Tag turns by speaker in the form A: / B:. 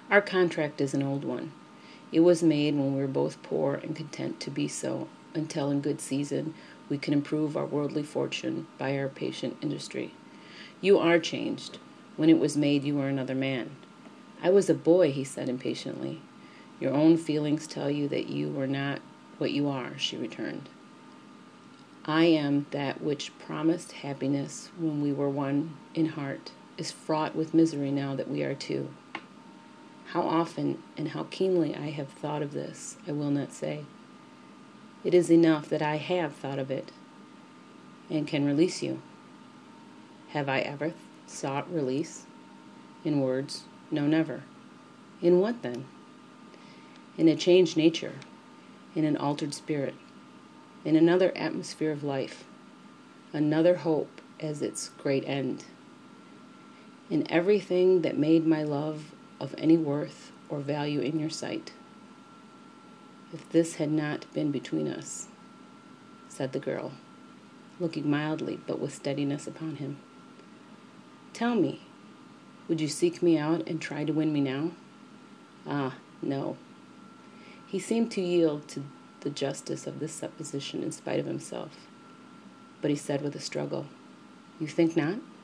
A: Our contract is an old one. It was made when we were both poor and content to be so, until in good season we can improve our worldly fortune by our patient industry. You are changed. When it was made, you were another man. I was a boy, he said impatiently. Your own feelings tell you that you were not what you are, she returned. I am that which promised happiness when we were one in heart, is fraught with misery now that we are two. How often and how keenly I have thought of this, I will not say. It is enough that I have thought of it, and can release you. Have I ever sought release? In words, no, never. In what then? In a changed nature, in an altered spirit, in another atmosphere of life, another hope as its great end. In everything that made my love of any worth or value in your sight. If this had not been between us, said the girl, looking mildly but with steadiness upon him. Tell me, would you seek me out and try to win me now? Ah, no. He seemed to yield to the justice of this supposition in spite of himself. But he said with a struggle, You think not?